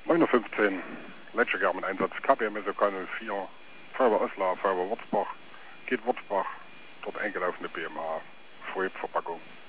9:15 letztes Jahr mit Einsatz KPM Mesokanal 4, Feuerwehr Oslar, Feuerwehr Wurzbach, geht Wurzbach, dort eingelaufene BMA, Vorhebverpackung.